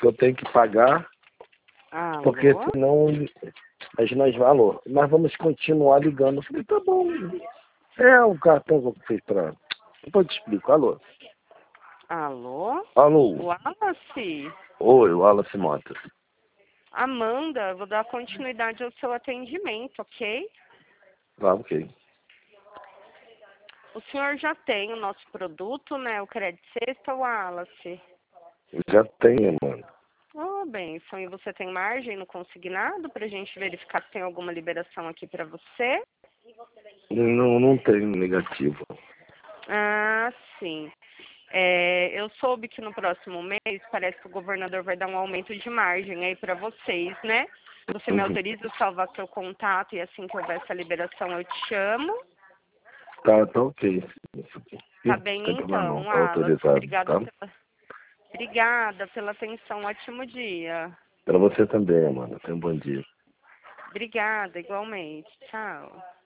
que eu tenho que pagar, Alô? porque senão nós vamos continuar ligando. Eu falei, tá bom. É o cartão que eu fiz pra... Depois eu te explico. Alô? Alô? Alô? Wallace? Oi, Wallace Motas. Amanda, vou dar continuidade ao seu atendimento, ok? Tá, ok. O senhor já tem o nosso produto, né? O Crédito Sexta, Wallace? Já tenho, mano. Oh, benção. E você tem margem no consignado pra gente verificar se tem alguma liberação aqui pra você? Não tenho negativo. Ah, sim. Eu soube que no próximo mês parece que o governador vai dar um aumento de margem aí pra vocês, né? Você me autoriza a salvar seu contato e assim que houver essa liberação eu te chamo? Tá ok. Tá Não bem tem problema não, então, tá Wallace. autorizado, tá? Obrigada pela atenção. Ótimo dia. Pra você também, mano. Tenha um bom dia. Obrigada, igualmente. Tchau.